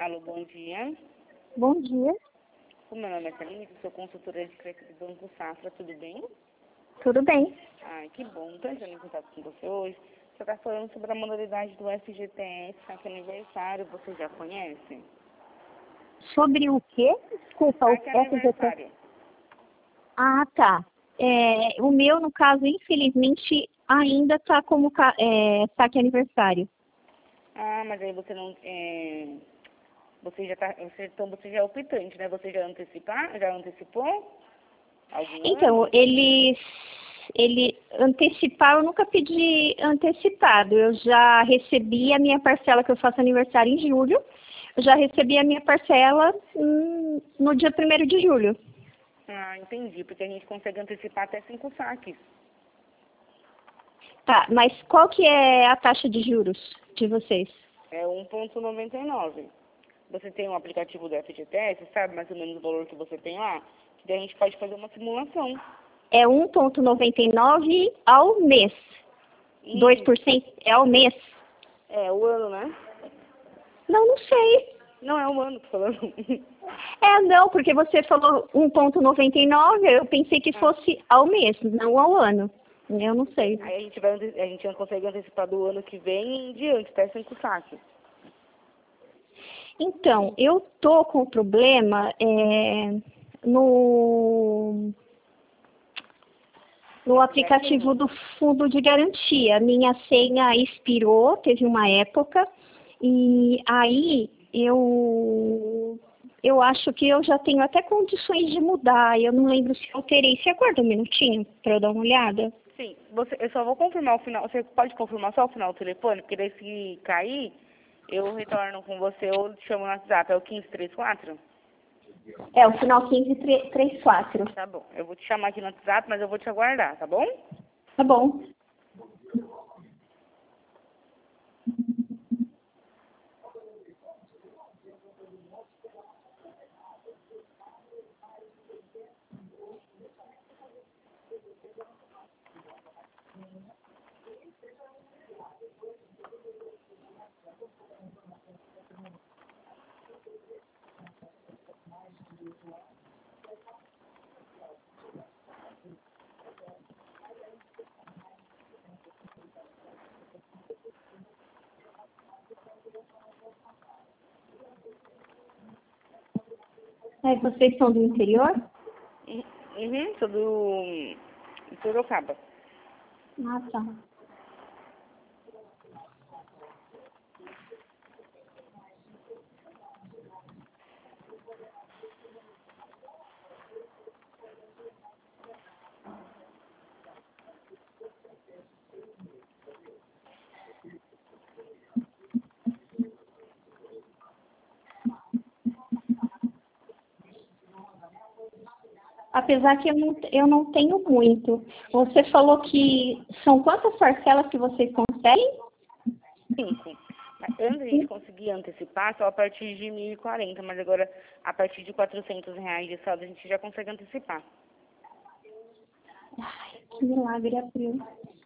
Alô, bom dia. Bom dia. O meu nome é Thalita, sou consultora de crédito do Banco Safra, tudo bem? Tudo bem? Ai, que bom. Estou entrando em contato com você hoje. Você está falando sobre a modalidade do FGTS, saque aniversário, você já conhece? Sobre o quê? Desculpa, o Saque FGTS. aniversário. Ah, tá. O meu, no caso, infelizmente, ainda está como saque aniversário. Ah, mas aí você não... então você já é optante, né? Você já antecipou algum Então, ano? ele antecipar, eu nunca pedi antecipado. Eu já recebi a minha parcela, que eu faço aniversário em julho. Eu já recebi a minha parcela no dia 1º de julho. Ah, entendi, porque a gente consegue antecipar até 5 saques. Tá, mas qual que é a taxa de juros de vocês? É 1,99. Você tem um aplicativo do FGTS, sabe mais ou menos o valor que você tem lá? Que daí a gente pode fazer uma simulação. É 1,99 ao mês. E 2% é ao mês? é o ano, né? Não sei. Não é o ano, tô falando. Não, porque você falou 1,99, eu pensei que fosse ao mês, não ao ano. Eu não sei. Aí a gente consegue antecipar do ano que vem em diante, até 5 saques. Então, eu tô com problema no aplicativo do fundo de garantia. Minha senha expirou, teve uma época, e aí eu acho que eu já tenho até condições de mudar. Eu não lembro se eu terei. Você aguarda um minutinho para eu dar uma olhada? Sim, eu só vou confirmar o final. Você pode confirmar só o final do telefone? Porque daí se cair, eu retorno com você ou te chamo no WhatsApp. É o 1534? É, o final 1534. Tá bom. Eu vou te chamar aqui no WhatsApp, mas eu vou te aguardar, tá bom? Tá bom. Vocês são do interior? Uhum, sou do Sorocaba. Ah, tá. Apesar que eu não tenho muito. Você falou que são quantas parcelas que vocês conseguem? 5. Antes a gente conseguia antecipar só a partir de 1.040, mas agora a partir de R$ 400 de saldo a gente já consegue antecipar. Ai, que milagre, abriu.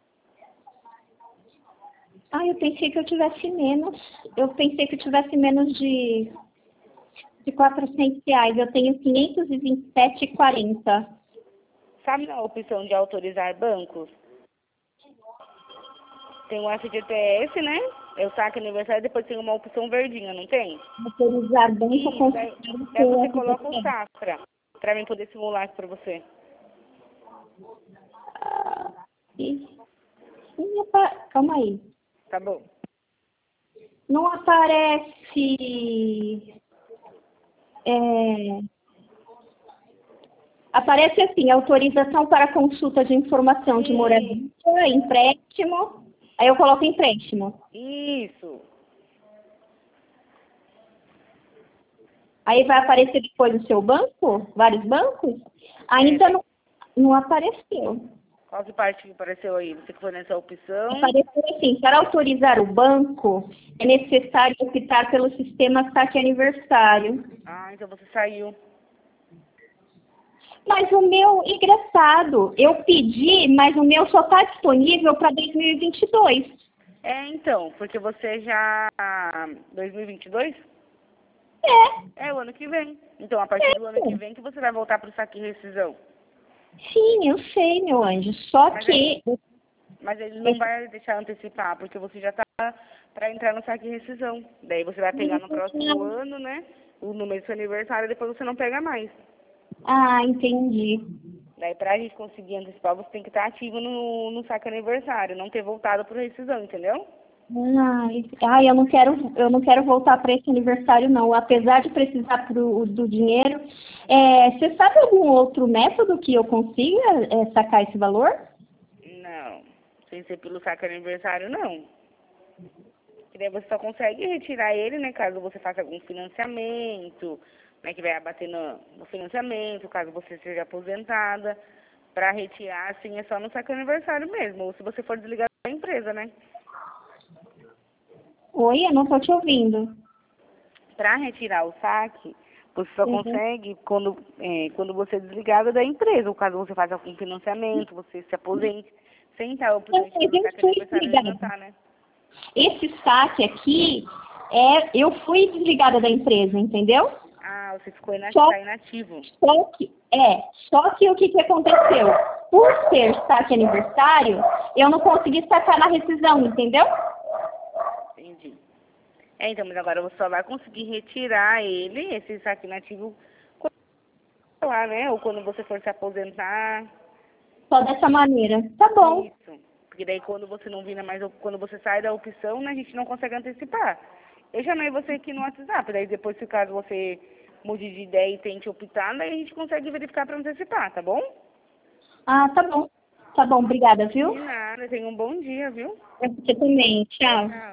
Eu pensei que eu tivesse menos. Eu pensei que eu tivesse menos de R$ 400. Eu tenho 527,40. Sabe na opção de autorizar bancos? Tem o FGTS, né? É o saque aniversário, depois tem uma opção verdinha, não tem? Autorizar banco Isso, com daí você coloca o Safra, pra mim poder simular isso pra você. Calma aí. Tá bom. Não aparece. Aparece assim, autorização para consulta de informação de moradia, empréstimo. Aí eu coloco empréstimo. Isso. Aí vai aparecer depois o seu banco? Vários bancos? Ainda não apareceu. Qual que parte que apareceu aí? Você que foi nessa opção? Apareceu assim, para autorizar o banco, é necessário optar pelo sistema saque aniversário. Ah, então você saiu. Mas o meu, engraçado, eu pedi, mas o meu só está disponível para 2022. Então, porque você já... 2022? É o ano que vem. Então, a partir do ano que vem que você vai voltar pro saque e rescisão. Sim, eu sei, meu anjo. Só Mas que... Mas ele não vai deixar antecipar, porque você já tá para entrar no saque e rescisão. Daí você vai pegar no próximo ano, né? No mês do seu aniversário, depois você não pega mais. Ah, entendi. Daí pra gente conseguir antecipar, você tem que estar ativo no saque aniversário, não ter voltado pro rescisão, entendeu? Ai, eu não quero voltar para esse aniversário, não. Apesar de precisar do dinheiro, você sabe algum outro método que eu consiga sacar esse valor? Não, sem ser pelo saque aniversário, não. Que daí você só consegue retirar ele, né, caso você faça algum financiamento, né, que vai abater no financiamento, caso você seja aposentada. Para retirar, assim, é só no saque aniversário mesmo, ou se você for desligar da empresa, né? Oi, eu não estou te ouvindo. Para retirar o saque, você só Uhum. consegue quando você é desligada da empresa, ou caso você faça algum financiamento, você se aposente, sem estar Não, optante mas pelo eu saque fui aniversário desligada. levantar, né? Esse saque aqui, eu fui desligada da empresa, entendeu? Ah, você ficou Só, tá inativo. só que o que que aconteceu? Por ser saque aniversário, eu não consegui sacar na rescisão, entendeu? Entendi. Então, mas agora você só vai conseguir retirar ele, esse saque inativo, quando lá, né? Ou quando você for se aposentar. Só dessa maneira. Tá bom. Isso. Porque daí quando você não vira mais, quando você sai da opção, né, a gente não consegue antecipar. Eu chamei você aqui no WhatsApp, daí depois, se caso você mude de ideia e tente optar, daí a gente consegue verificar para antecipar, tá bom? Ah, tá bom. Tá bom, obrigada, viu? De nada, tenha um bom dia, viu? Pra você também. Tchau, Tchau. tchau.